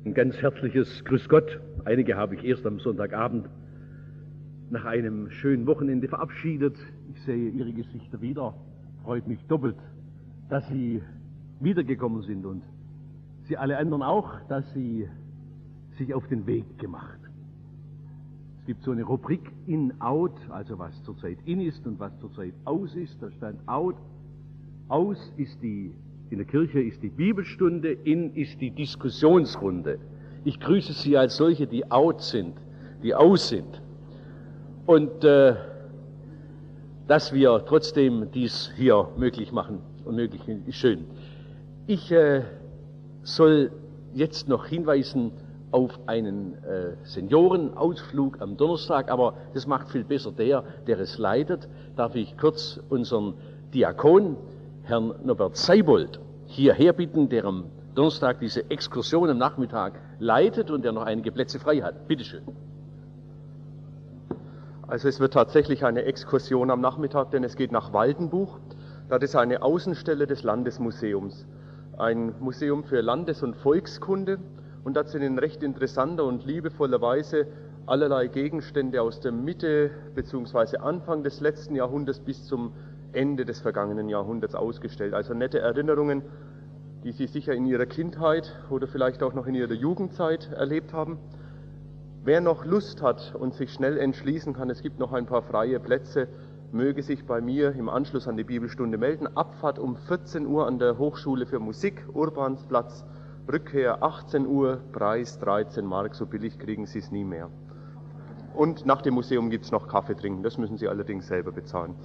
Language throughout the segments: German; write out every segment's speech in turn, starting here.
Ein ganz herzliches Grüß Gott. Einige habe ich erst am Sonntagabend nach einem schönen Wochenende verabschiedet. Ich sehe Ihre Gesichter wieder. Freut mich doppelt, dass Sie wiedergekommen sind und Sie alle anderen auch, dass Sie sich auf den Weg gemacht. Es gibt so eine Rubrik In-Out, also was zurzeit in ist und was zurzeit aus ist. Da stand Out. Aus ist in der Kirche ist die Bibelstunde, in ist die Diskussionsrunde. Ich grüße Sie als solche, die out sind, die aus sind. Und dass wir trotzdem dies hier möglich machen und möglich ist schön. Ich soll jetzt noch hinweisen auf einen Seniorenausflug am Donnerstag, aber das macht viel besser der es leitet. Darf ich kurz unseren Diakon, Herrn Norbert Seibold, hierher bitten, der am Donnerstag diese Exkursion am Nachmittag leitet und der noch einige Plätze frei hat. Bitte schön. Also es wird tatsächlich eine Exkursion am Nachmittag, denn es geht nach Waldenbuch. Das ist eine Außenstelle des Landesmuseums. Ein Museum für Landes- und Volkskunde. Und das sind in recht interessanter und liebevoller Weise allerlei Gegenstände aus der Mitte bzw. Anfang des letzten Jahrhunderts bis zum Ende des vergangenen Jahrhunderts ausgestellt. Also nette Erinnerungen, die Sie sicher in Ihrer Kindheit oder vielleicht auch noch in Ihrer Jugendzeit erlebt haben. Wer noch Lust hat und sich schnell entschließen kann, es gibt noch ein paar freie Plätze, möge sich bei mir im Anschluss an die Bibelstunde melden. Abfahrt um 14 Uhr an der Hochschule für Musik, Urbansplatz, Rückkehr 18 Uhr, Preis 13 Mark, so billig kriegen Sie es nie mehr. Und nach dem Museum gibt es noch Kaffee trinken, das müssen Sie allerdings selber bezahlen.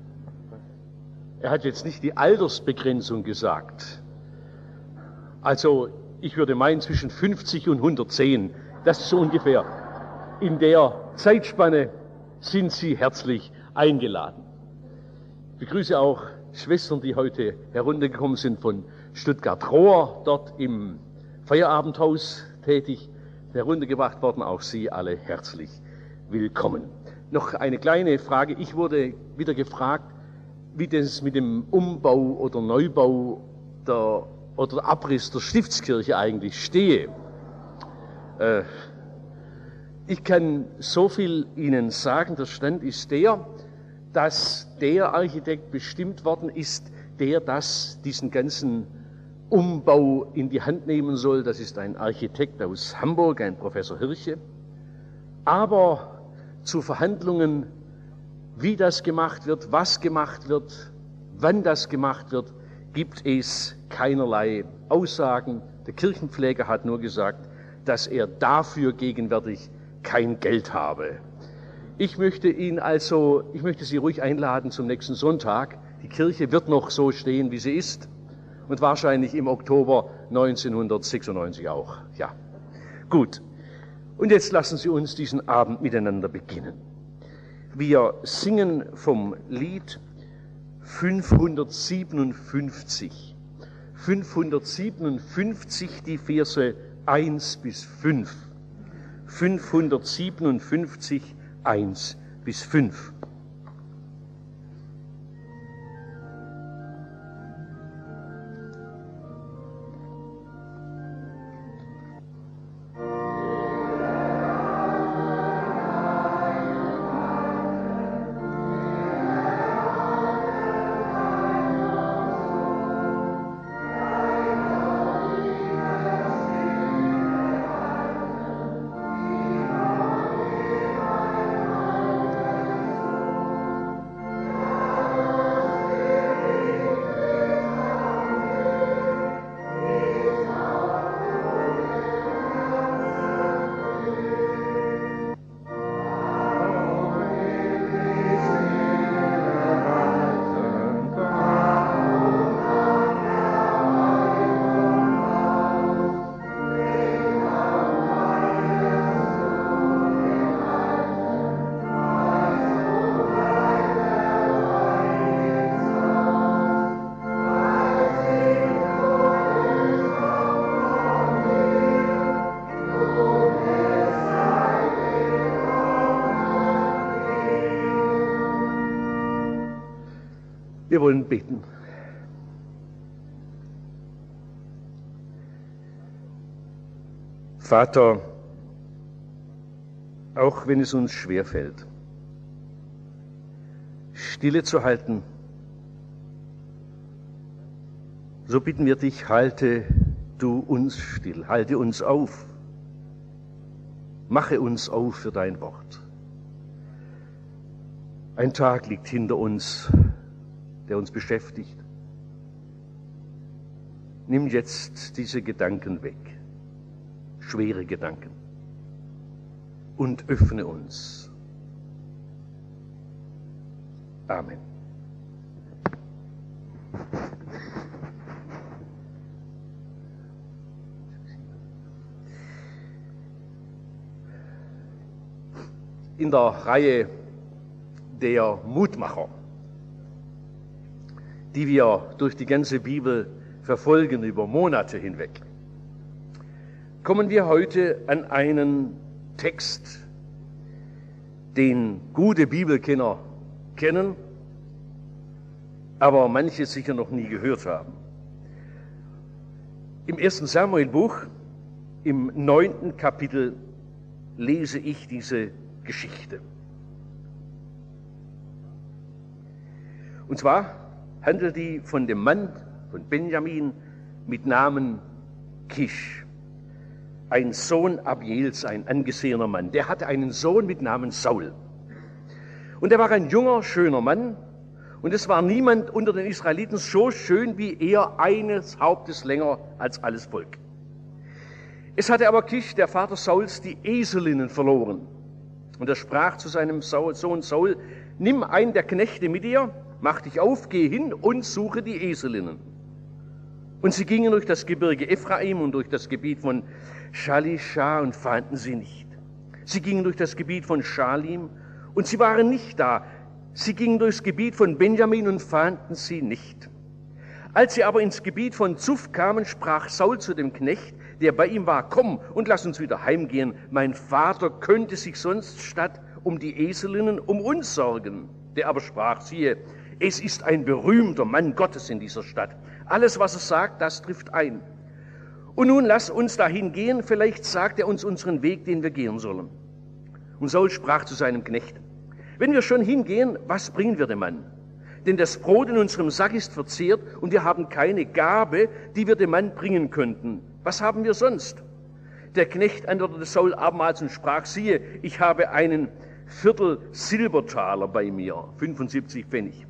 Er hat jetzt nicht die Altersbegrenzung gesagt. Also ich würde meinen zwischen 50 und 110, das ist so ungefähr. In der Zeitspanne sind Sie herzlich eingeladen. Ich begrüße auch Schwestern, die heute heruntergekommen sind von Stuttgart-Rohr, dort im Feierabendhaus tätig, heruntergebracht worden. Auch Sie alle herzlich willkommen. Noch eine kleine Frage. Ich wurde wieder gefragt, wie das mit dem Umbau oder Neubau oder Abriss der Stiftskirche eigentlich stehe. Ich kann so viel Ihnen sagen, der Stand ist der, dass der Architekt bestimmt worden ist, der diesen ganzen Umbau in die Hand nehmen soll. Das ist ein Architekt aus Hamburg, ein Professor Hirche. Aber zu Verhandlungen, wie das gemacht wird, was gemacht wird, wann das gemacht wird, gibt es keinerlei Aussagen. Der Kirchenpfleger hat nur gesagt, dass er dafür gegenwärtig kein Geld habe. Ich möchte Sie ruhig einladen zum nächsten Sonntag. Die Kirche wird noch so stehen, wie sie ist. Und wahrscheinlich im Oktober 1996 auch. Ja, gut. Und jetzt lassen Sie uns diesen Abend miteinander beginnen. Wir singen vom Lied 557. 557 die Verse 1 bis 5. 557, 1 bis 5. Wir wollen beten. Vater, auch wenn es uns schwerfällt, Stille zu halten, so bitten wir dich, halte du uns still, halte uns auf, mache uns auf für dein Wort. Ein Tag liegt hinter uns, der uns beschäftigt. Nimm jetzt diese Gedanken weg, schwere Gedanken, und öffne uns. Amen. In der Reihe der Mutmacher, die wir durch die ganze Bibel verfolgen über Monate hinweg, kommen wir heute an einen Text, den gute Bibelkenner kennen, aber manche sicher noch nie gehört haben. Im 1. Samuel-Buch, im 9. Kapitel, lese ich diese Geschichte. Und zwar handelt die von dem Mann, von Benjamin, mit Namen Kisch, ein Sohn Abiels, ein angesehener Mann. Der hatte einen Sohn mit Namen Saul. Und er war ein junger, schöner Mann. Und es war niemand unter den Israeliten so schön wie er, eines Hauptes länger als alles Volk. Es hatte aber Kisch, der Vater Sauls, die Eselinnen verloren. Und er sprach zu seinem Sohn Saul: Nimm einen der Knechte mit dir, mach dich auf, geh hin und suche die Eselinnen. Und sie gingen durch das Gebirge Ephraim und durch das Gebiet von Shalisha und fanden sie nicht. Sie gingen durch das Gebiet von Schalim und sie waren nicht da. Sie gingen durchs Gebiet von Benjamin und fanden sie nicht. Als sie aber ins Gebiet von Zuf kamen, sprach Saul zu dem Knecht, der bei ihm war: Komm und lass uns wieder heimgehen. Mein Vater könnte sich sonst statt um die Eselinnen um uns sorgen. Der aber sprach: Siehe, es ist ein berühmter Mann Gottes in dieser Stadt. Alles, was er sagt, das trifft ein. Und nun lass uns dahin gehen, vielleicht sagt er uns unseren Weg, den wir gehen sollen. Und Saul sprach zu seinem Knecht: Wenn wir schon hingehen, was bringen wir dem Mann? Denn das Brot in unserem Sack ist verzehrt und wir haben keine Gabe, die wir dem Mann bringen könnten. Was haben wir sonst? Der Knecht antwortete Saul abermals und sprach: Siehe, ich habe einen Viertel Silbertaler bei mir, 75 Pfennig.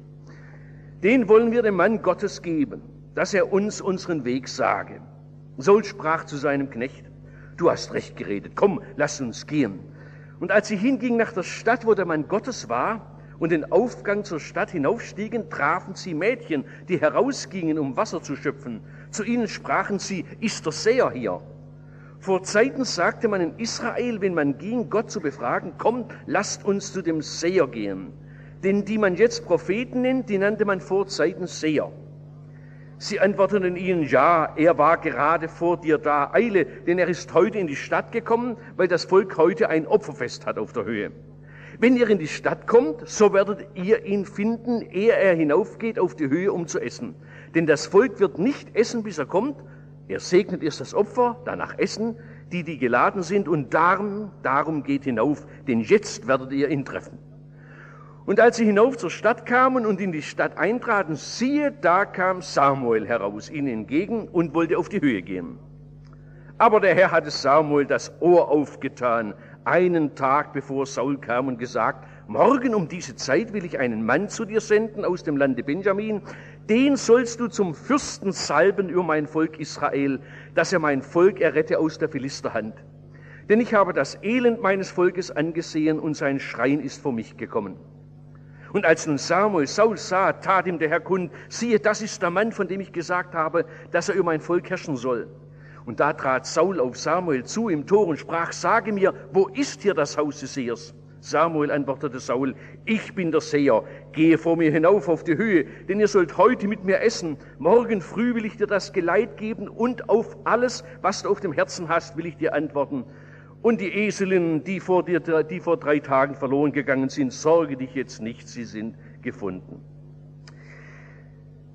Den wollen wir dem Mann Gottes geben, dass er uns unseren Weg sage. Saul sprach zu seinem Knecht: Du hast recht geredet, komm, lass uns gehen. Und als sie hingingen nach der Stadt, wo der Mann Gottes war, und den Aufgang zur Stadt hinaufstiegen, trafen sie Mädchen, die herausgingen, um Wasser zu schöpfen. Zu ihnen sprachen sie: Ist der Seher hier? Vor Zeiten sagte man in Israel, wenn man ging, Gott zu befragen: Kommt, lasst uns zu dem Seher gehen. Denn die man jetzt Propheten nennt, die nannte man vor Zeiten Seher. Sie antworteten ihnen: Ja, er war gerade vor dir da. Eile, denn er ist heute in die Stadt gekommen, weil das Volk heute ein Opferfest hat auf der Höhe. Wenn ihr in die Stadt kommt, so werdet ihr ihn finden, ehe er hinaufgeht auf die Höhe, um zu essen. Denn das Volk wird nicht essen, bis er kommt. Er segnet erst das Opfer, danach essen, die geladen sind, und darum geht hinauf, denn jetzt werdet ihr ihn treffen. Und als sie hinauf zur Stadt kamen und in die Stadt eintraten, siehe, da kam Samuel heraus ihnen entgegen und wollte auf die Höhe gehen. Aber der Herr hatte Samuel das Ohr aufgetan, einen Tag bevor Saul kam, und gesagt: Morgen um diese Zeit will ich einen Mann zu dir senden aus dem Lande Benjamin, den sollst du zum Fürsten salben über mein Volk Israel, dass er mein Volk errette aus der Philisterhand. Denn ich habe das Elend meines Volkes angesehen und sein Schreien ist vor mich gekommen. Und als nun Samuel Saul sah, tat ihm der Herr kund: Siehe, das ist der Mann, von dem ich gesagt habe, dass er über mein Volk herrschen soll. Und da trat Saul auf Samuel zu im Tor und sprach: Sage mir, wo ist hier das Haus des Sehers? Samuel antwortete Saul: Ich bin der Seher, gehe vor mir hinauf auf die Höhe, denn ihr sollt heute mit mir essen. Morgen früh will ich dir das Geleit geben, und auf alles, was du auf dem Herzen hast, will ich dir antworten. Und die Eselinnen, die vor 3 Tagen verloren gegangen sind, sorge dich jetzt nicht, sie sind gefunden.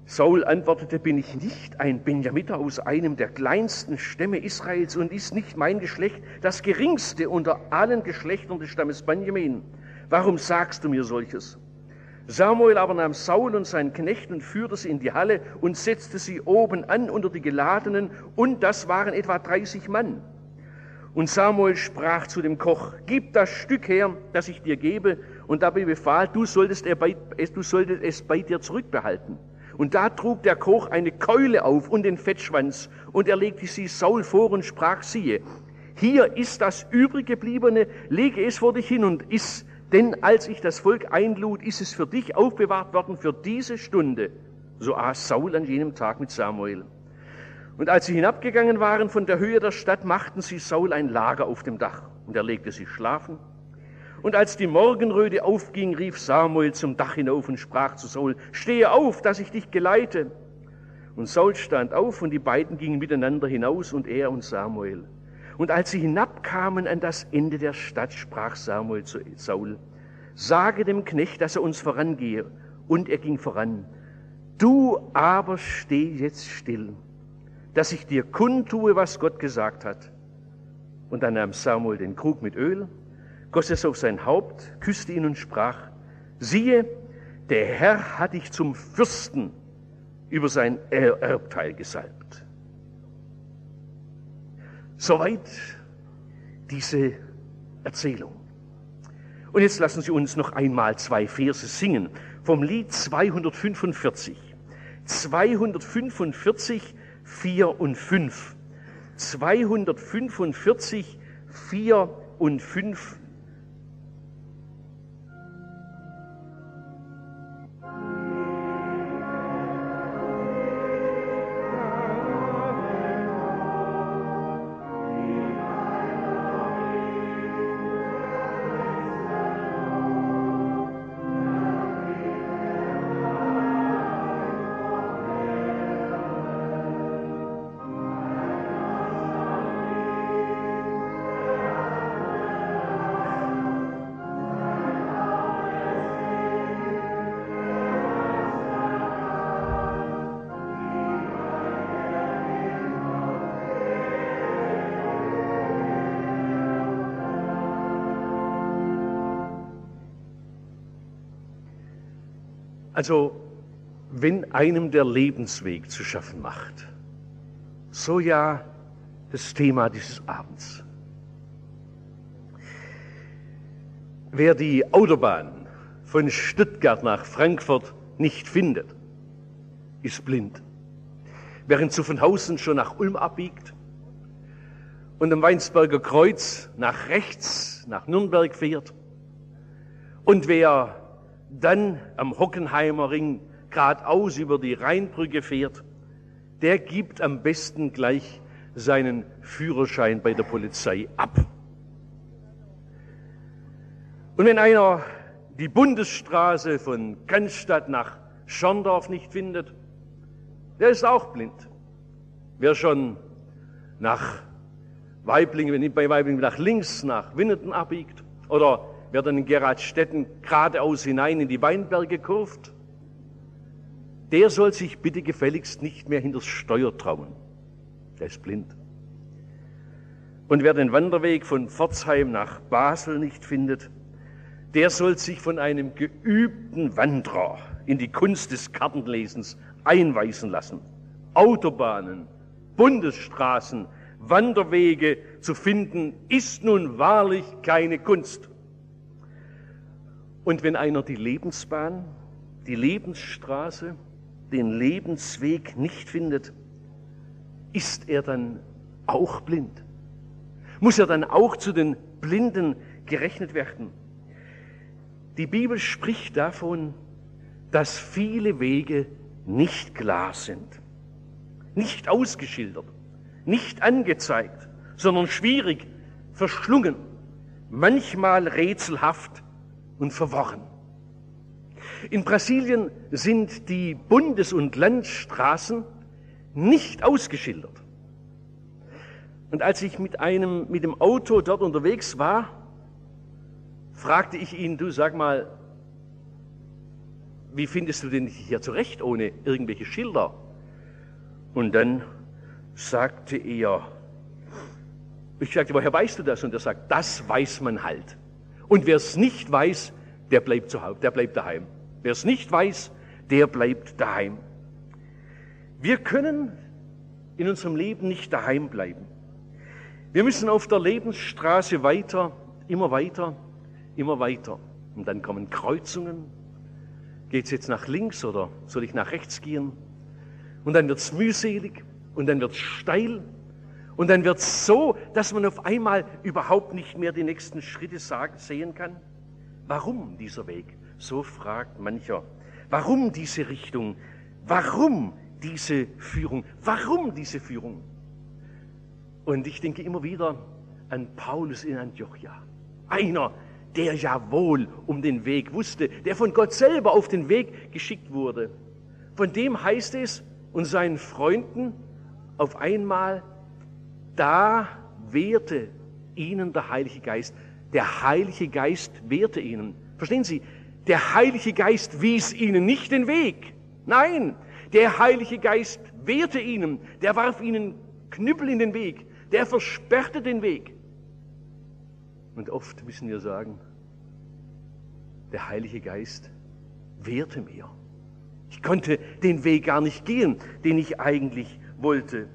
Saul antwortete, bin ich nicht ein Benjamiter aus einem der kleinsten Stämme Israels und ist nicht mein Geschlecht das geringste unter allen Geschlechtern des Stammes Benjamin? Warum sagst du mir solches? Samuel aber nahm Saul und seinen Knecht und führte sie in die Halle und setzte sie oben an unter die Geladenen, und das waren etwa 30 Mann. Und Samuel sprach zu dem Koch, gib das Stück her, das ich dir gebe, und dabei befahl, du solltest es bei dir zurückbehalten. Und da trug der Koch eine Keule auf und den Fettschwanz, und er legte sie Saul vor und sprach, siehe, hier ist das übriggebliebene, lege es vor dich hin und iss, denn als ich das Volk einlud, ist es für dich aufbewahrt worden für diese Stunde. So aß Saul an jenem Tag mit Samuel. Und als sie hinabgegangen waren von der Höhe der Stadt, machten sie Saul ein Lager auf dem Dach, und er legte sich schlafen. Und als die Morgenröte aufging, rief Samuel zum Dach hinauf und sprach zu Saul, stehe auf, dass ich dich geleite. Und Saul stand auf, und die beiden gingen miteinander hinaus, und er und Samuel. Und als sie hinabkamen an das Ende der Stadt, sprach Samuel zu Saul, sage dem Knecht, dass er uns vorangehe. Und er ging voran. Du aber steh jetzt still, dass ich dir kundtue, was Gott gesagt hat. Und dann nahm Samuel den Krug mit Öl, goss es auf sein Haupt, küsste ihn und sprach, siehe, der Herr hat dich zum Fürsten über sein Erbteil gesalbt. Soweit diese Erzählung. Und jetzt lassen Sie uns noch einmal 2 Verse singen vom Lied 245. 245, 4 und 5. 245, 4 und 5. Also, wenn einem der Lebensweg zu schaffen macht, so ja das Thema dieses Abends. Wer die Autobahn von Stuttgart nach Frankfurt nicht findet, ist blind. Während Zuffenhausen schon nach Ulm abbiegt und am Weinsberger Kreuz nach rechts nach Nürnberg fährt, und wer dann am Hockenheimer Ring geradeaus über die Rheinbrücke fährt, der gibt am besten gleich seinen Führerschein bei der Polizei ab. Und wenn einer die Bundesstraße von Cannstatt nach Schorndorf nicht findet, der ist auch blind. Wer schon nach Waiblingen, bei Waiblingen nach links nach Winnenden abbiegt, oder wer dann in Geradstetten geradeaus hinein in die Weinberge kurft, der soll sich bitte gefälligst nicht mehr hinters Steuer trauen. Der ist blind. Und wer den Wanderweg von Pforzheim nach Basel nicht findet, der soll sich von einem geübten Wanderer in die Kunst des Kartenlesens einweisen lassen. Autobahnen, Bundesstraßen, Wanderwege zu finden, ist nun wahrlich keine Kunst. Und wenn einer die Lebensbahn, die Lebensstraße, den Lebensweg nicht findet, ist er dann auch blind? Muss er dann auch zu den Blinden gerechnet werden? Die Bibel spricht davon, dass viele Wege nicht klar sind, nicht ausgeschildert, nicht angezeigt, sondern schwierig, verschlungen, manchmal rätselhaft und verworren. In Brasilien sind die Bundes- und Landstraßen nicht ausgeschildert. Und als ich mit dem Auto dort unterwegs war, fragte ich ihn, du sag mal, wie findest du denn hier zurecht ohne irgendwelche Schilder? Und dann sagte er, ich sagte, woher weißt du das? Und er sagt, das weiß man halt. Und wer es nicht weiß, der bleibt zu Hause, der bleibt daheim. Wer es nicht weiß, der bleibt daheim. Wir können in unserem Leben nicht daheim bleiben. Wir müssen auf der Lebensstraße weiter, immer weiter, immer weiter. Und dann kommen Kreuzungen. Geht es jetzt nach links oder soll ich nach rechts gehen? Und dann wird es mühselig und dann wird es steil und dann wird es so, dass man auf einmal überhaupt nicht mehr die nächsten Schritte sehen kann. Warum dieser Weg? So fragt mancher. Warum diese Richtung? Warum diese Führung? Warum diese Führung? Und ich denke immer wieder an Paulus in Antiochia. Einer, der ja wohl um den Weg wusste, der von Gott selber auf den Weg geschickt wurde. Von dem heißt es und seinen Freunden auf einmal, da wehrte ihnen der Heilige Geist. Der Heilige Geist wehrte ihnen. Verstehen Sie? Der Heilige Geist wies ihnen nicht den Weg. Nein, der Heilige Geist wehrte ihnen. Der warf ihnen Knüppel in den Weg. Der versperrte den Weg. Und oft müssen wir sagen, der Heilige Geist wehrte mir. Ich konnte den Weg gar nicht gehen, den ich eigentlich wollte.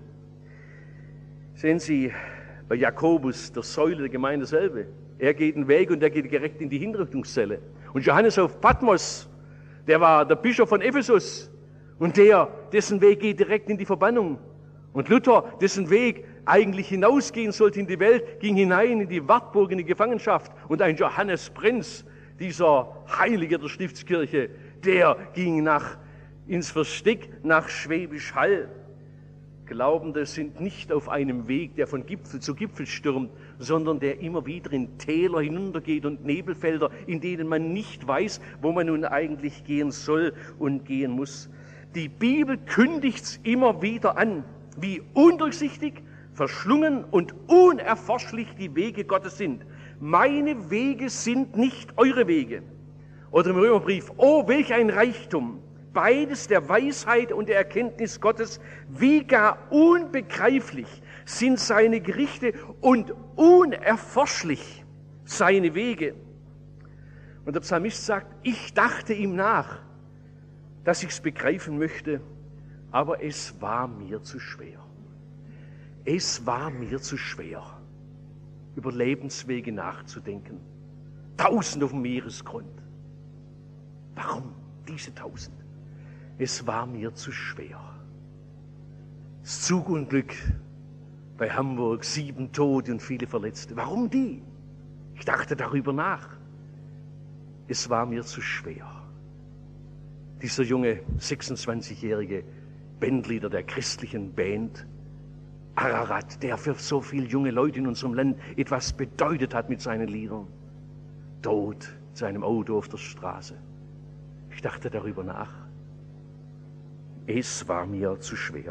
Sehen Sie, bei Jakobus, der Säule der Gemeinde selber, er geht den Weg und er geht direkt in die Hinrichtungszelle. Und Johannes auf Patmos, der war der Bischof von Ephesus und dessen Weg geht direkt in die Verbannung. Und Luther, dessen Weg eigentlich hinausgehen sollte in die Welt, ging hinein in die Wartburg, in die Gefangenschaft. Und ein Johannes Prinz, dieser Heilige der Stiftskirche, der ging ins Versteck nach Schwäbisch Hall. Glaubende sind nicht auf einem Weg, der von Gipfel zu Gipfel stürmt, sondern der immer wieder in Täler hinuntergeht und Nebelfelder, in denen man nicht weiß, wo man nun eigentlich gehen soll und gehen muss. Die Bibel kündigt's immer wieder an, wie undurchsichtig, verschlungen und unerforschlich die Wege Gottes sind. Meine Wege sind nicht eure Wege. Oder im Römerbrief, oh, welch ein Reichtum, beides der Weisheit und der Erkenntnis Gottes, wie gar unbegreiflich sind seine Gerichte und unerforschlich seine Wege. Und der Psalmist sagt, ich dachte ihm nach, dass ich es begreifen möchte, aber es war mir zu schwer. Es war mir zu schwer, über Lebenswege nachzudenken. 1000 auf dem Meeresgrund. Warum diese 1000? Es war mir zu schwer. Das Zugunglück bei Hamburg, 7 Tote und viele Verletzte. Warum die? Ich dachte darüber nach. Es war mir zu schwer. Dieser junge 26-jährige Bandleader der christlichen Band, Ararat, der für so viele junge Leute in unserem Land etwas bedeutet hat mit seinen Liedern, tot in seinem Auto auf der Straße. Ich dachte darüber nach. Es war mir zu schwer.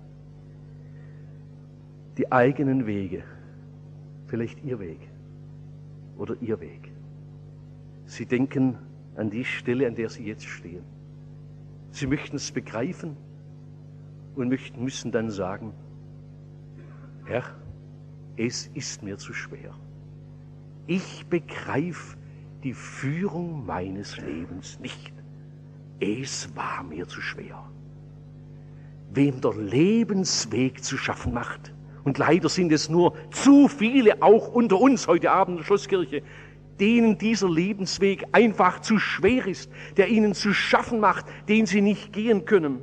Die eigenen Wege, vielleicht Ihr Weg oder Ihr Weg. Sie denken an die Stelle, an der Sie jetzt stehen. Sie möchten es begreifen und müssen dann sagen, Herr, es ist mir zu schwer. Ich begreife die Führung meines Lebens nicht. Es war mir zu schwer. Wem der Lebensweg zu schaffen macht, und leider sind es nur zu viele, auch unter uns heute Abend in der Schlosskirche, denen dieser Lebensweg einfach zu schwer ist, der ihnen zu schaffen macht, den sie nicht gehen können.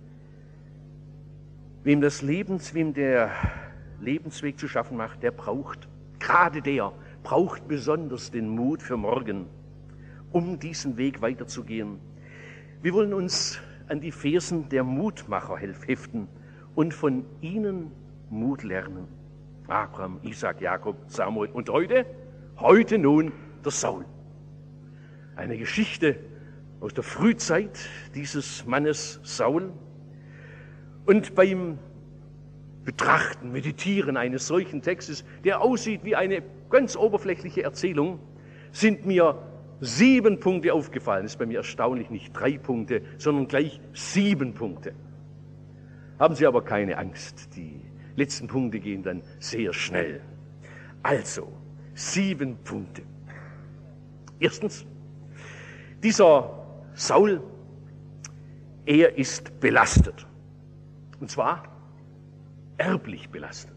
Wem der Lebensweg zu schaffen macht, der braucht besonders den Mut für morgen, um diesen Weg weiterzugehen. Wir wollen uns an die Versen der Mutmacher heften und von ihnen Mut lernen. Abraham, Isaac, Jakob, Samuel und heute nun der Saul. Eine Geschichte aus der Frühzeit dieses Mannes Saul. Und beim Betrachten, Meditieren eines solchen Textes, der aussieht wie eine ganz oberflächliche Erzählung, sind mir 7 Punkte aufgefallen. Ist bei mir erstaunlich, nicht 3 Punkte, sondern gleich 7 Punkte. Haben Sie aber keine Angst, die letzten Punkte gehen dann sehr schnell. Also, 7 Punkte. Erstens, dieser Saul, er ist belastet. Und zwar erblich belastet.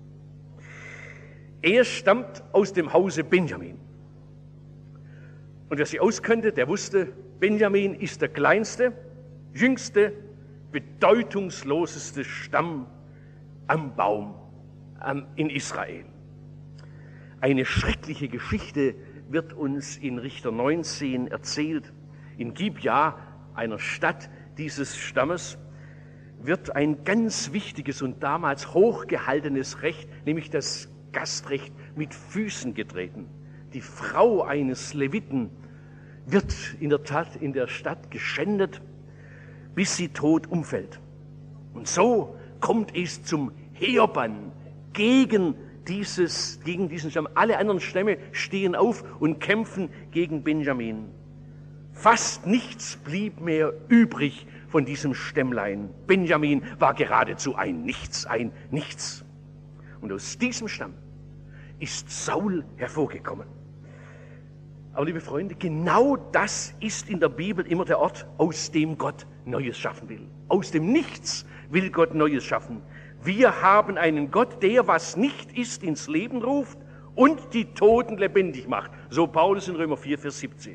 Er stammt aus dem Hause Benjamin. Und wer sich auskannte, der wusste, Benjamin ist der kleinste, jüngste, bedeutungsloseste Stamm am Baum in Israel. Eine schreckliche Geschichte wird uns in Richter 19 erzählt. In Gibja, einer Stadt dieses Stammes, wird ein ganz wichtiges und damals hochgehaltenes Recht, nämlich das Gastrecht, mit Füßen getreten. Die Frau eines Leviten wird in der Tat in der Stadt geschändet, bis sie tot umfällt. Und so kommt es zum Heerbann gegen diesen Stamm. Alle anderen Stämme stehen auf und kämpfen gegen Benjamin. Fast nichts blieb mehr übrig von diesem Stämmlein. Benjamin war geradezu ein Nichts. Und aus diesem Stamm ist Saul hervorgekommen. Aber liebe Freunde, genau das ist in der Bibel immer der Ort, aus dem Gott Neues schaffen will. Aus dem Nichts will Gott Neues schaffen. Wir haben einen Gott, der, was nicht ist, ins Leben ruft und die Toten lebendig macht. So Paulus in Römer 4, Vers 17.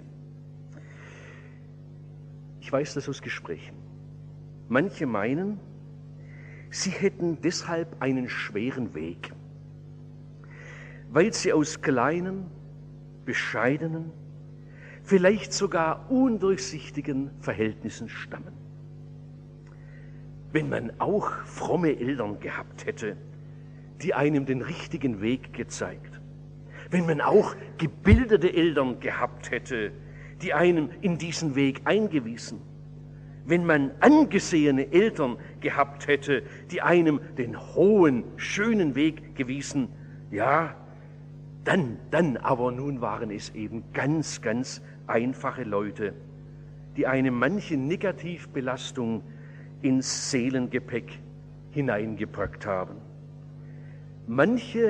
Ich weiß das aus Gesprächen. Manche meinen, sie hätten deshalb einen schweren Weg, weil sie aus kleinen, bescheidenen, vielleicht sogar undurchsichtigen Verhältnissen stammen. Wenn man auch fromme Eltern gehabt hätte, die einem den richtigen Weg gezeigt, wenn man auch gebildete Eltern gehabt hätte, die einem in diesen Weg eingewiesen, wenn man angesehene Eltern gehabt hätte, die einem den hohen, schönen Weg gewiesen, ja, dann aber nun waren es eben ganz, ganz einfache Leute, die eine manche Negativbelastung ins Seelengepäck hineingepackt haben. Manchen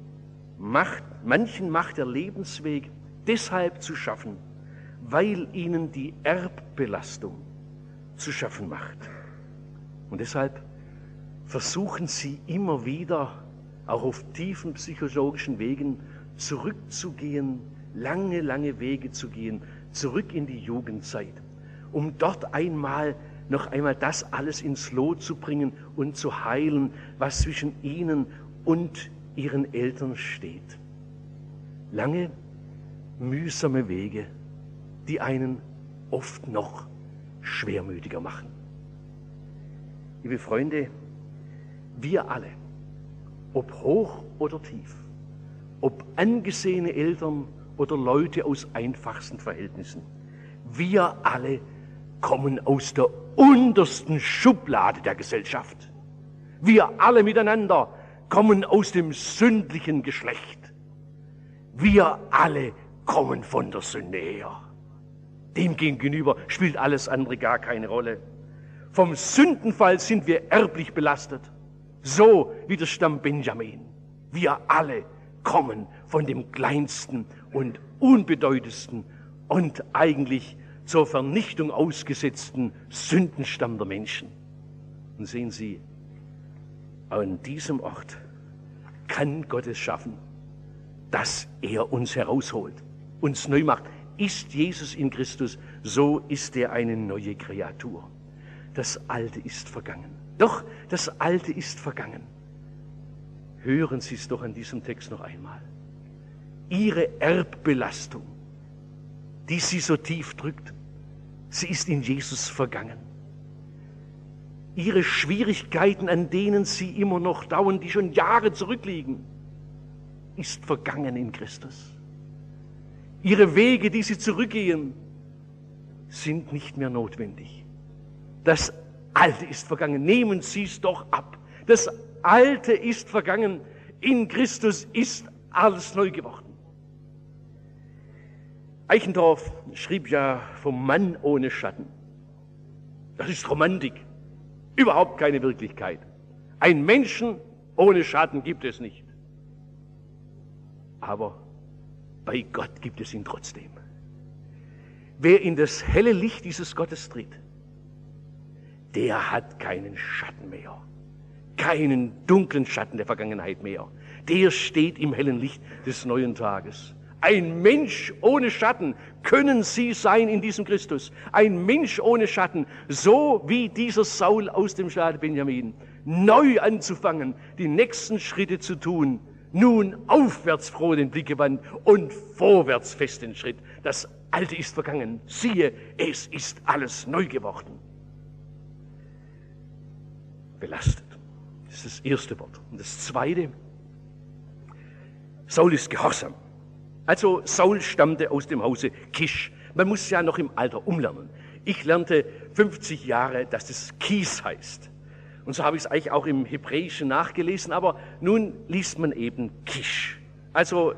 macht der Lebensweg deshalb zu schaffen, weil ihnen die Erbbelastung zu schaffen macht. Und deshalb versuchen sie immer wieder, auch auf tiefen psychologischen Wegen, zurückzugehen, lange Wege zu gehen, zurück in die Jugendzeit, um dort noch einmal das alles ins Lot zu bringen und zu heilen, was zwischen ihnen und ihren Eltern steht. Lange, mühsame Wege, die einen oft noch schwermütiger machen. Liebe Freunde, wir alle, ob hoch oder tief, ob angesehene Eltern oder Leute aus einfachsten Verhältnissen, wir alle kommen aus der untersten Schublade der Gesellschaft. Wir alle miteinander kommen aus dem sündlichen Geschlecht. Wir alle kommen von der Sünde her. Demgegenüber spielt alles andere gar keine Rolle. Vom Sündenfall sind wir erblich belastet, so wie der Stamm Benjamin. Wir alle kommen von dem kleinsten und unbedeutendsten und eigentlich zur Vernichtung ausgesetzten Sündenstamm der Menschen. Und sehen Sie, an diesem Ort kann Gott es schaffen, dass er uns herausholt, uns neu macht. Ist Jesus in Christus, so ist er eine neue Kreatur. Das Alte ist vergangen. Doch, das Alte ist vergangen. Hören Sie es doch an diesem Text noch einmal. Ihre Erbbelastung, die Sie so tief drückt, sie ist in Jesus vergangen. Ihre Schwierigkeiten, an denen Sie immer noch dauern, die schon Jahre zurückliegen, ist vergangen in Christus. Ihre Wege, die Sie zurückgehen, sind nicht mehr notwendig. Das Alte ist vergangen. Nehmen Sie es doch ab. Das Alte ist vergangen. In Christus ist alles neu geworden. Eichendorff schrieb ja vom Mann ohne Schatten. Das ist Romantik, überhaupt keine Wirklichkeit. Ein Menschen ohne Schatten gibt es nicht. Aber bei Gott gibt es ihn trotzdem. Wer in das helle Licht dieses Gottes tritt, der hat keinen Schatten mehr, keinen dunklen Schatten der Vergangenheit mehr. Der steht im hellen Licht des neuen Tages. Ein Mensch ohne Schatten können Sie sein in diesem Christus. Ein Mensch ohne Schatten, so wie dieser Saul aus dem Staat Benjamin. Neu anzufangen, die nächsten Schritte zu tun, nun aufwärts froh den Blick gewandt und vorwärts fest den Schritt. Das Alte ist vergangen. Siehe, es ist alles neu geworden. Belastet. Das ist das erste Wort. Und das zweite, Saul ist gehorsam. Also Saul stammte aus dem Hause Kisch. Man muss ja noch im Alter umlernen. Ich lernte 50 Jahre, dass das Kis heißt. Und so habe ich es eigentlich auch im Hebräischen nachgelesen, aber nun liest man eben Kisch. Also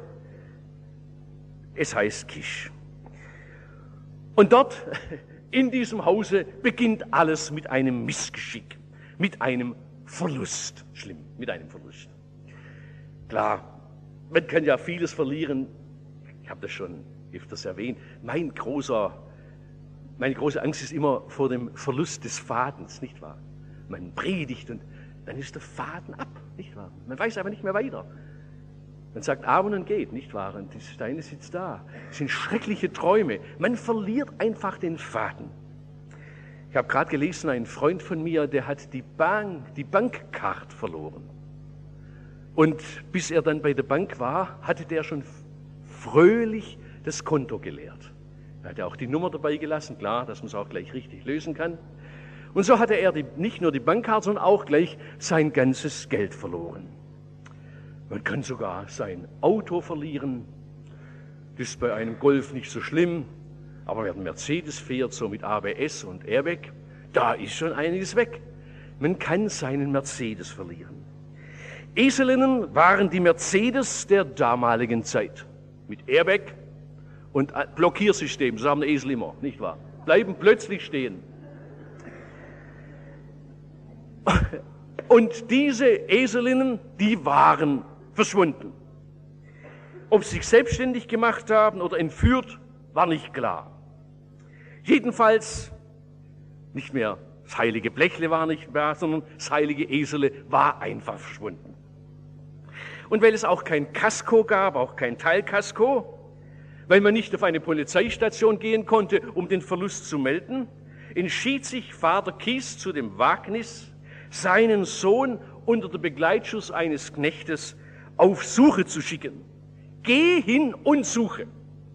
es heißt Kisch. Und dort in diesem Hause beginnt alles mit einem Missgeschick, mit einem Verlust. Schlimm, mit einem Verlust. Klar, man kann ja vieles verlieren. Ich habe das schon öfters erwähnt. Meine große Angst ist immer vor dem Verlust des Fadens, nicht wahr? Man predigt und dann ist der Faden ab, nicht wahr? Man weiß aber nicht mehr weiter. Man sagt Amen und geht, nicht wahr? Und das Steine sitzt da. Das sind schreckliche Träume. Man verliert einfach den Faden. Ich habe gerade gelesen, ein Freund von mir, der hat die Bankkarte verloren. Und bis er dann bei der Bank war, hatte der schon fröhlich das Konto geleert. Er hat ja auch die Nummer dabei gelassen, klar, dass man es auch gleich richtig lösen kann. Und so hatte er nicht nur die Bankkarte, sondern auch gleich sein ganzes Geld verloren. Man kann sogar sein Auto verlieren. Das ist bei einem Golf nicht so schlimm, aber wer einen Mercedes fährt, so mit ABS und Airbag, da ist schon einiges weg. Man kann seinen Mercedes verlieren. Eselinnen waren die Mercedes der damaligen Zeit. Mit Airbag und Blockiersystem, so haben die Esel immer, nicht wahr? Bleiben plötzlich stehen. Und diese Eselinnen, die waren verschwunden. Ob sie sich selbstständig gemacht haben oder entführt, war nicht klar. Jedenfalls nicht mehr das heilige Blechle war nicht mehr, sondern das heilige Esele war einfach verschwunden. Und weil es auch kein Kasko gab, auch kein Teilkasko, weil man nicht auf eine Polizeistation gehen konnte, um den Verlust zu melden, entschied sich Vater Kies zu dem Wagnis, seinen Sohn unter der Begleitschuss eines Knechtes auf Suche zu schicken. Geh hin und suche.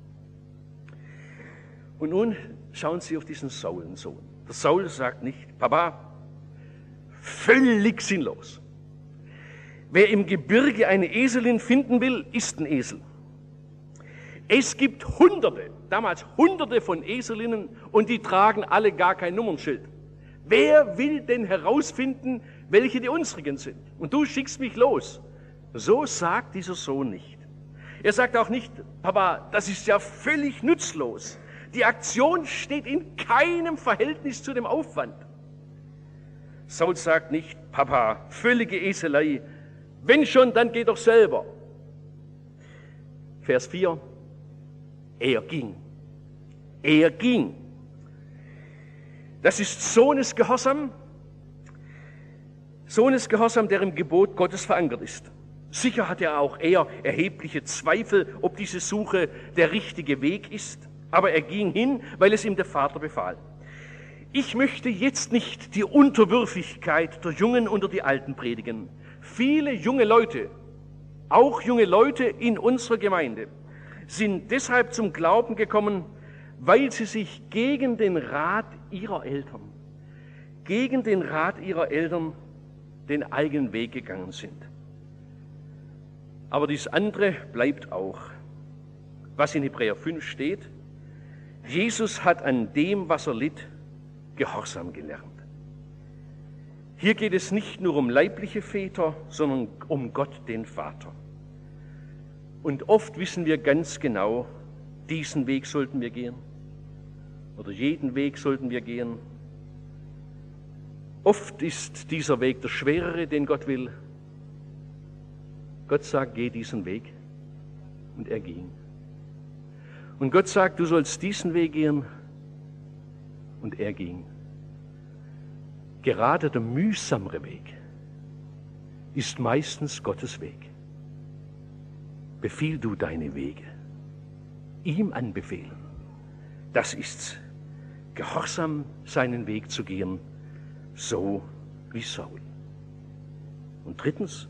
Und nun schauen Sie auf diesen Saul-Sohn. Der Saul sagt nicht, Papa, völlig sinnlos. Wer im Gebirge eine Eselin finden will, ist ein Esel. Es gibt damals Hunderte von Eselinnen und die tragen alle gar kein Nummernschild. Wer will denn herausfinden, welche die unsrigen sind? Und du schickst mich los. So sagt dieser Sohn nicht. Er sagt auch nicht, Papa, das ist ja völlig nutzlos. Die Aktion steht in keinem Verhältnis zu dem Aufwand. Saul sagt nicht, Papa, völlige Eselei. Wenn schon, dann geh doch selber. Vers 4. Er ging. Er ging. Das ist Sohnesgehorsam, der im Gebot Gottes verankert ist. Sicher hatte auch er erhebliche Zweifel, ob diese Suche der richtige Weg ist, aber er ging hin, weil es ihm der Vater befahl. Ich möchte jetzt nicht die Unterwürfigkeit der Jungen unter die Alten predigen. Viele junge Leute, auch junge Leute in unserer Gemeinde, sind deshalb zum Glauben gekommen, weil sie sich gegen den Rat ihrer Eltern den eigenen Weg gegangen sind. Aber dies andere bleibt auch. Was in Hebräer 5 steht, Jesus hat an dem, was er litt, Gehorsam gelernt. Hier geht es nicht nur um leibliche Väter, sondern um Gott, den Vater. Und oft wissen wir ganz genau, diesen Weg sollten wir gehen. Oder jeden Weg sollten wir gehen. Oft ist dieser Weg der schwerere, den Gott will. Gott sagt, geh diesen Weg. Und er ging. Und Gott sagt, du sollst diesen Weg gehen. Und er ging. Gerade der mühsamere Weg ist meistens Gottes Weg. Befiehl du deine Wege. Ihm anbefehlen. Das ist's. Gehorsam seinen Weg zu gehen, so wie Saul. Und drittens,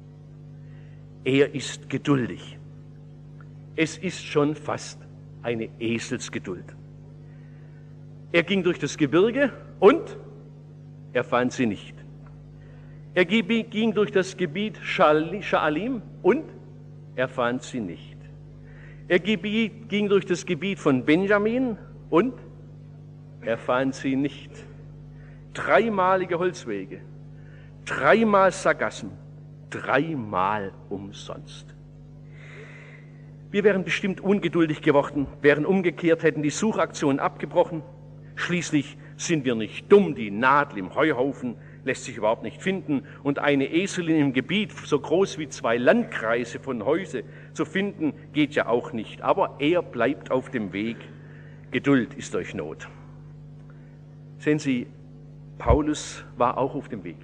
er ist geduldig. Es ist schon fast eine Eselsgeduld. Er ging durch das Gebirge und er fand sie nicht. Er ging durch das Gebiet Schaalim und er fand sie nicht. Er ging durch das Gebiet von Benjamin und er fand sie nicht. 3-malige Holzwege, 3-mal Sackgassen, 3-mal umsonst. Wir wären bestimmt ungeduldig geworden, wären umgekehrt, hätten die Suchaktion abgebrochen. Schließlich sind wir nicht dumm, die Nadel im Heuhaufen lässt sich überhaupt nicht finden und eine Eselin im Gebiet so groß wie 2 Landkreise von Häuser zu finden, geht ja auch nicht. Aber er bleibt auf dem Weg. Geduld ist durch Not. Sehen Sie, Paulus war auch auf dem Weg.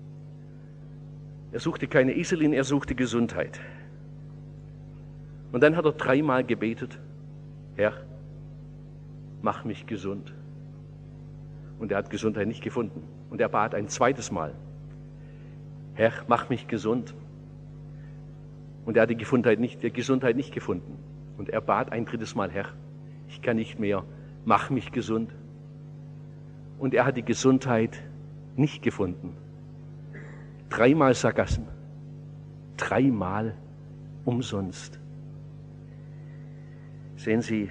Er suchte keine Eselin, er suchte Gesundheit. Und dann hat er 3-mal gebetet, Herr, mach mich gesund. Und er hat Gesundheit nicht gefunden. Und er bat ein 2. Mal, Herr, mach mich gesund. Und er hat die Gesundheit nicht gefunden. Und er bat ein 3. Mal, Herr, ich kann nicht mehr, mach mich gesund. Und er hat die Gesundheit nicht gefunden. 3-mal Sackgassen, 3-mal umsonst. Sehen Sie,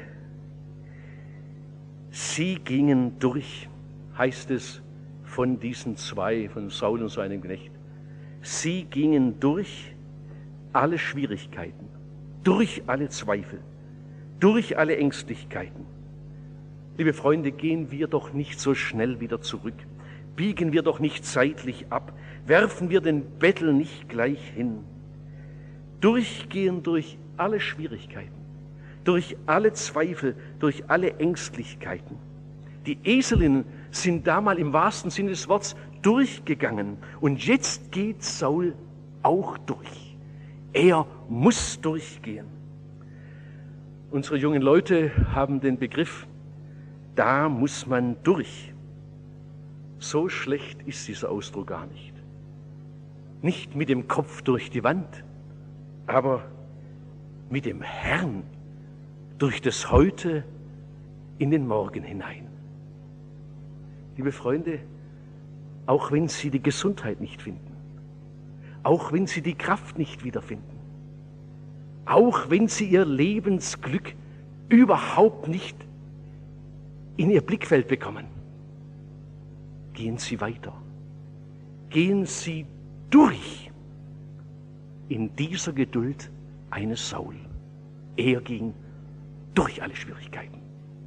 sie gingen durch, heißt es von diesen 2, von Saul und seinem Knecht. Sie gingen durch alle Schwierigkeiten, durch alle Zweifel, durch alle Ängstlichkeiten. Liebe Freunde, gehen wir doch nicht so schnell wieder zurück. Biegen wir doch nicht zeitlich ab. Werfen wir den Bettel nicht gleich hin. Durchgehen durch alle Schwierigkeiten, durch alle Zweifel, durch alle Ängstlichkeiten. Die Eselinnen sind da mal im wahrsten Sinne des Wortes durchgegangen. Und jetzt geht Saul auch durch. Er muss durchgehen. Unsere jungen Leute haben den Begriff, da muss man durch. So schlecht ist dieser Ausdruck gar nicht. Nicht mit dem Kopf durch die Wand, aber mit dem Herrn durch das Heute in den Morgen hinein. Liebe Freunde, auch wenn Sie die Gesundheit nicht finden, auch wenn Sie die Kraft nicht wiederfinden, auch wenn Sie Ihr Lebensglück überhaupt nicht in Ihr Blickfeld bekommen, gehen Sie weiter. Gehen Sie durch in dieser Geduld eines Saul. Er ging durch alle Schwierigkeiten.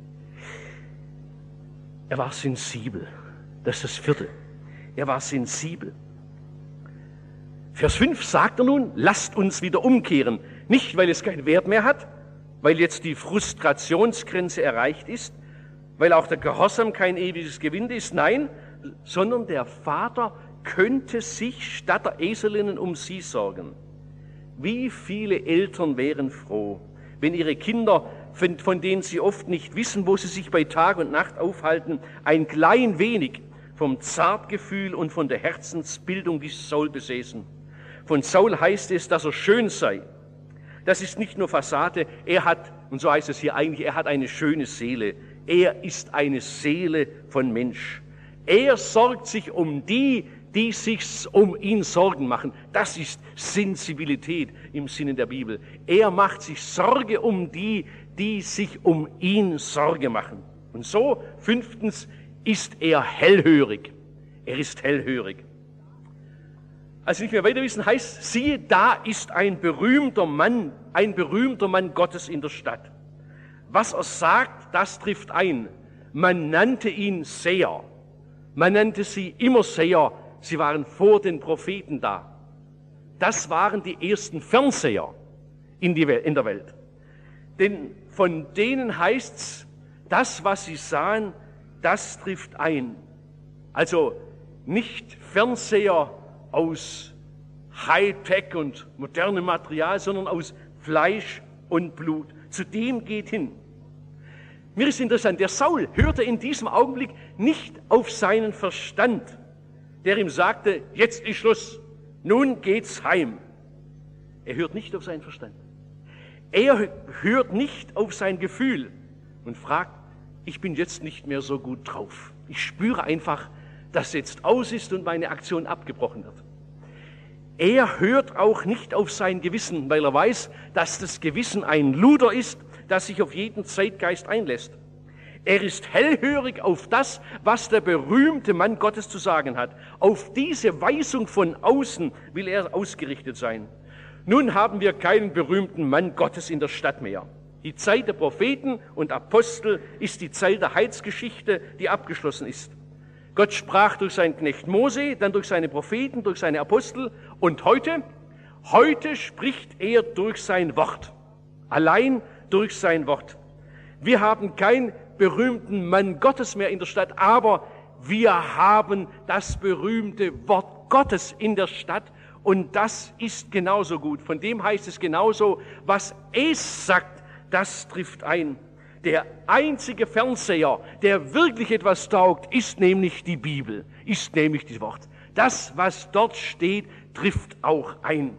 Er war sensibel. Das ist das 4. Er war sensibel. Vers 5 sagt er nun, lasst uns wieder umkehren. Nicht, weil es keinen Wert mehr hat, weil jetzt die Frustrationsgrenze erreicht ist, weil auch der Gehorsam kein ewiges Gewinn ist. Nein, sondern der Vater könnte sich statt der Eselinnen um sie sorgen. Wie viele Eltern wären froh, wenn ihre Kinder, von denen sie oft nicht wissen, wo sie sich bei Tag und Nacht aufhalten, ein klein wenig vom Zartgefühl und von der Herzensbildung dieses Saul besäßen. Von Saul heißt es, dass er schön sei. Das ist nicht nur Fassade, er hat, und so heißt es hier eigentlich, er hat eine schöne Seele. Er ist eine Seele von Mensch. Er sorgt sich um die, die sich um ihn Sorgen machen. Das ist Sensibilität im Sinne der Bibel. Er macht sich Sorge um die, die sich um ihn Sorge machen. Und so, 5. ist er hellhörig. Er ist hellhörig. Als wir nicht mehr weiter wissen, heißt, siehe, da ist ein berühmter Mann Gottes in der Stadt. Was er sagt, das trifft ein. Man nannte ihn Seher. Man nannte sie immer Seher. Sie waren vor den Propheten da. Das waren die ersten Fernseher in der Welt. Denn von denen heißt's, das, was sie sahen, das trifft ein. Also nicht Fernseher aus Hightech und modernem Material, sondern aus Fleisch und Blut. Zu dem geht hin. Mir ist interessant, der Saul hörte in diesem Augenblick nicht auf seinen Verstand, der ihm sagte, jetzt ist Schluss, nun geht's heim. Er hört nicht auf seinen Verstand. Er hört nicht auf sein Gefühl und fragt, ich bin jetzt nicht mehr so gut drauf. Ich spüre einfach, dass jetzt aus ist und meine Aktion abgebrochen wird. Er hört auch nicht auf sein Gewissen, weil er weiß, dass das Gewissen ein Luder ist, das sich auf jeden Zeitgeist einlässt. Er ist hellhörig auf das, was der berühmte Mann Gottes zu sagen hat. Auf diese Weisung von außen will er ausgerichtet sein. Nun haben wir keinen berühmten Mann Gottes in der Stadt mehr. Die Zeit der Propheten und Apostel ist die Zeit der Heilsgeschichte, die abgeschlossen ist. Gott sprach durch seinen Knecht Mose, dann durch seine Propheten, durch seine Apostel und heute spricht er durch sein Wort. Allein durch sein Wort. Wir haben keinen berühmten Mann Gottes mehr in der Stadt, aber wir haben das berühmte Wort Gottes in der Stadt und das ist genauso gut. Von dem heißt es genauso, was es sagt, das trifft ein. Der einzige Fernseher, der wirklich etwas taugt, ist nämlich die Bibel, ist nämlich das Wort. Das, was dort steht, trifft auch ein.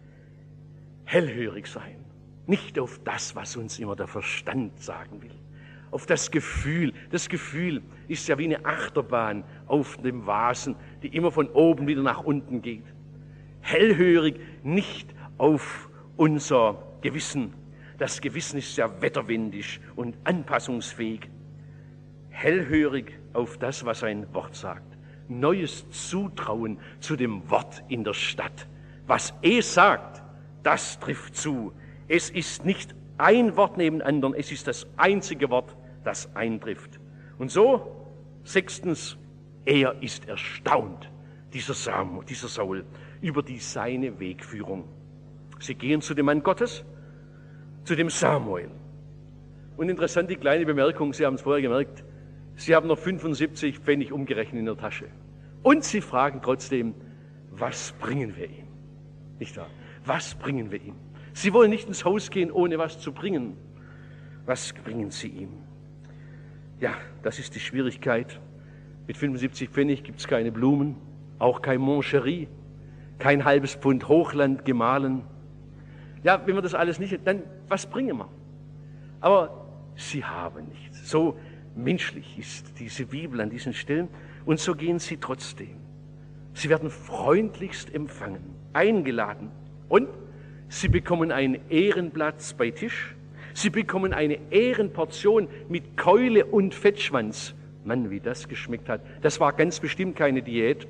Hellhörig sein, nicht auf das, was uns immer der Verstand sagen will, auf das Gefühl. Das Gefühl ist ja wie eine Achterbahn auf dem Vasen, die immer von oben wieder nach unten geht. Hellhörig, nicht auf unser Gewissen. Das Gewissen ist ja wetterwendig und anpassungsfähig. Hellhörig auf das, was ein Wort sagt. Neues Zutrauen zu dem Wort in der Stadt. Was es sagt, das trifft zu. Es ist nicht ein Wort neben anderen, es ist das einzige Wort, das eintrifft. Und so, sechstens, er ist erstaunt, dieser Saul, über seine Wegführung. Sie gehen zu dem Mann Gottes, zu dem Samuel. Und interessant, die kleine Bemerkung, Sie haben es vorher gemerkt, Sie haben noch 75 Pfennig umgerechnet in der Tasche. Und Sie fragen trotzdem, was bringen wir ihm? Nicht wahr? Was bringen wir ihm? Sie wollen nicht ins Haus gehen, ohne was zu bringen. Was bringen Sie ihm? Ja, das ist die Schwierigkeit. Mit 75 Pfennig gibt es keine Blumen, auch kein Moncherie, kein halbes Pfund Hochland gemahlen. Ja, wenn wir das alles nicht, dann was bringen wir? Aber sie haben nichts. So menschlich ist diese Bibel an diesen Stellen und so gehen sie trotzdem. Sie werden freundlichst empfangen, eingeladen und sie bekommen einen Ehrenplatz bei Tisch. Sie bekommen eine Ehrenportion mit Keule und Fettschwanz. Mann, wie das geschmeckt hat. Das war ganz bestimmt keine Diät.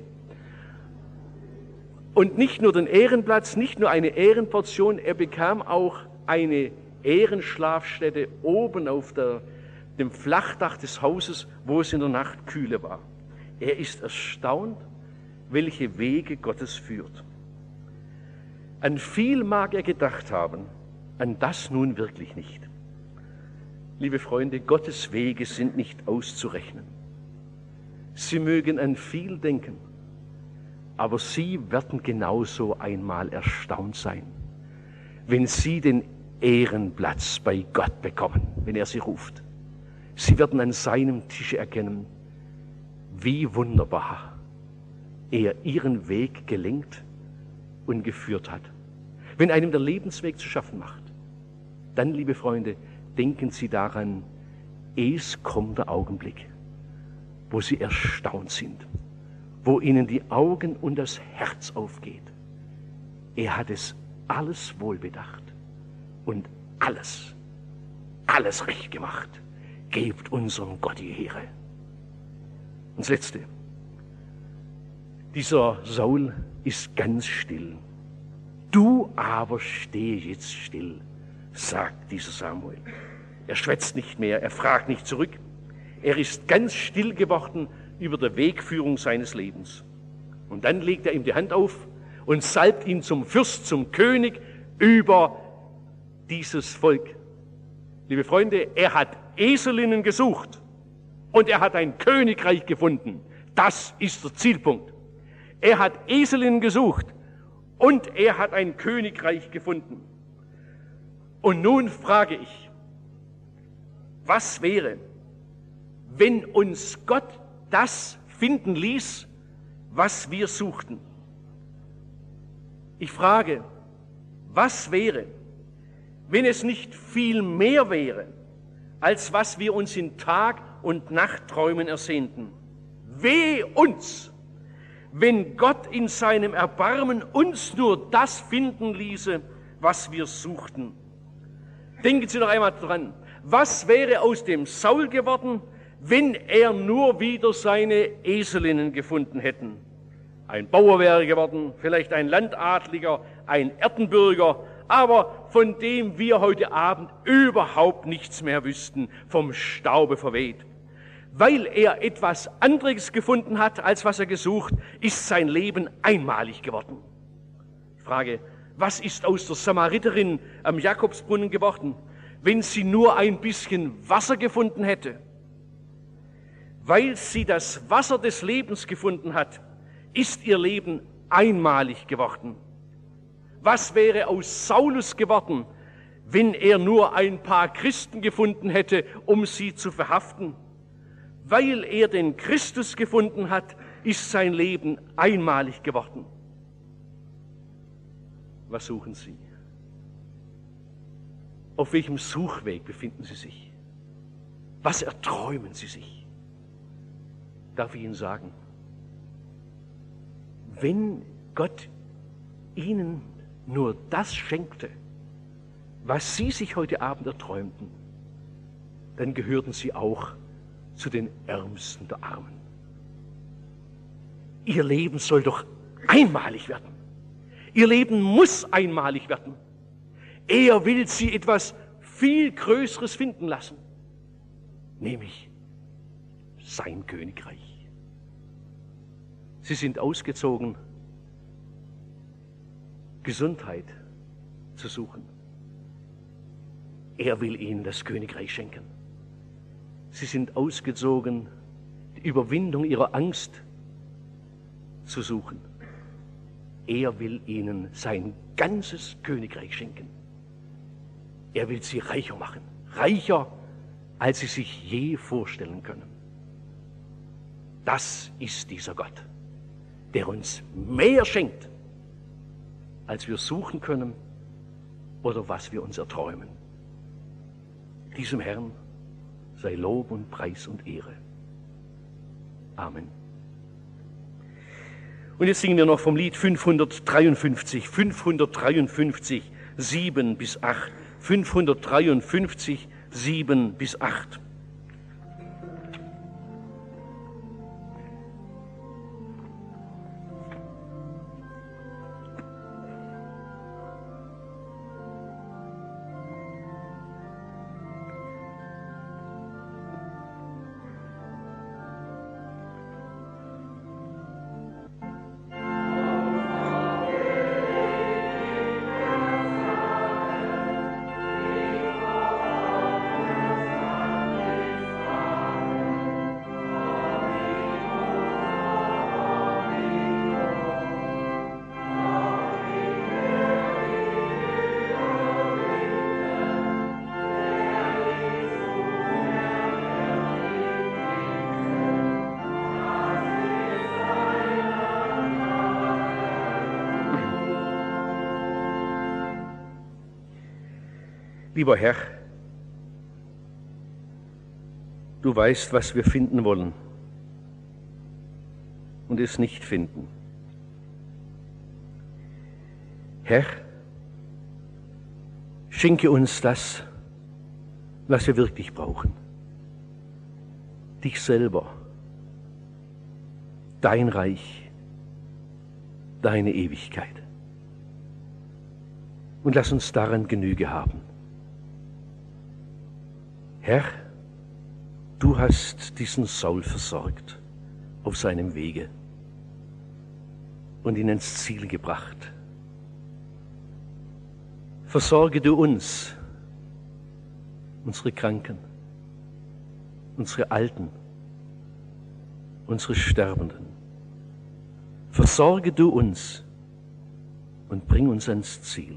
Und nicht nur den Ehrenplatz, nicht nur eine Ehrenportion, er bekam auch eine Ehrenschlafstätte oben auf dem Flachdach des Hauses, wo es in der Nacht kühle war. Er ist erstaunt, welche Wege Gottes führt. An viel mag er gedacht haben, an das nun wirklich nicht. Liebe Freunde, Gottes Wege sind nicht auszurechnen. Sie mögen an viel denken, aber Sie werden genauso einmal erstaunt sein, wenn Sie den Ehrenplatz bei Gott bekommen, wenn er Sie ruft. Sie werden an seinem Tisch erkennen, wie wunderbar er Ihren Weg gelenkt und geführt hat. Wenn einem der Lebensweg zu schaffen macht, dann, liebe Freunde, denken Sie daran, es kommt der Augenblick, wo Sie erstaunt sind, wo Ihnen die Augen und das Herz aufgeht. Er hat es alles wohlbedacht und alles recht gemacht. Gebt unserem Gott die Ehre. Und das Letzte. Dieser Saul ist ganz still. Du aber steh jetzt still, sagt dieser Samuel. Er schwätzt nicht mehr, er fragt nicht zurück. Er ist ganz still geworden über der Wegführung seines Lebens. Und dann legt er ihm die Hand auf und salbt ihn zum Fürst, zum König über dieses Volk. Liebe Freunde, er hat Eselinnen gesucht und er hat ein Königreich gefunden. Das ist der Zielpunkt. Er hat Eselinnen gesucht und er hat ein Königreich gefunden. Und nun frage ich, was wäre, wenn uns Gott das finden ließ, was wir suchten? Ich frage, was wäre, wenn es nicht viel mehr wäre, als was wir uns in Tag- und Nachtträumen ersehnten? Wehe uns, wenn Gott in seinem Erbarmen uns nur das finden ließe, was wir suchten. Denken Sie noch einmal dran, was wäre aus dem Saul geworden, wenn er nur wieder seine Eselinnen gefunden hätten? Ein Bauer wäre geworden, vielleicht ein Landadliger, ein Erdenbürger, aber von dem wir heute Abend überhaupt nichts mehr wüssten, vom Staube verweht. Weil er etwas anderes gefunden hat, als was er gesucht, ist sein Leben einmalig geworden. Ich frage, was ist aus der Samariterin am Jakobsbrunnen geworden, wenn sie nur ein bisschen Wasser gefunden hätte? Weil sie das Wasser des Lebens gefunden hat, ist ihr Leben einmalig geworden. Was wäre aus Saulus geworden, wenn er nur ein paar Christen gefunden hätte, um sie zu verhaften? Weil er den Christus gefunden hat, ist sein Leben einmalig geworden. Was suchen Sie? Auf welchem Suchweg befinden Sie sich? Was erträumen Sie sich? Darf ich Ihnen sagen, wenn Gott Ihnen nur das schenkte, was Sie sich heute Abend erträumten, dann gehörten Sie auch zu den Ärmsten der Armen. Ihr Leben soll doch einmalig werden. Ihr Leben muss einmalig werden. Er will Sie etwas viel Größeres finden lassen, nämlich sein Königreich. Sie sind ausgezogen, Gesundheit zu suchen. Er will Ihnen das Königreich schenken. Sie sind ausgezogen, die Überwindung Ihrer Angst zu suchen. Er will Ihnen sein ganzes Königreich schenken. Er will Sie reicher machen, reicher, als Sie sich je vorstellen können. Das ist dieser Gott, der uns mehr schenkt, als wir suchen können oder was wir uns erträumen. Diesem Herrn sei Lob und Preis und Ehre. Amen. Und jetzt singen wir noch vom Lied 553, 7 bis 8. 553, 7 bis 8. Lieber Herr, du weißt, was wir finden wollen und es nicht finden. Herr, schenke uns das, was wir wirklich brauchen. Dich selber, dein Reich, deine Ewigkeit. Und lass uns daran Genüge haben. Herr, du hast diesen Saul versorgt auf seinem Wege und ihn ins Ziel gebracht. Versorge du uns, unsere Kranken, unsere Alten, unsere Sterbenden. Versorge du uns und bring uns ans Ziel.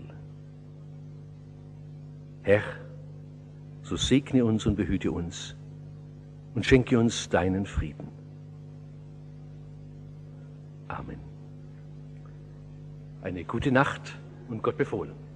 Herr, so segne uns und behüte uns und schenke uns deinen Frieden. Amen. Eine gute Nacht und Gott befohlen.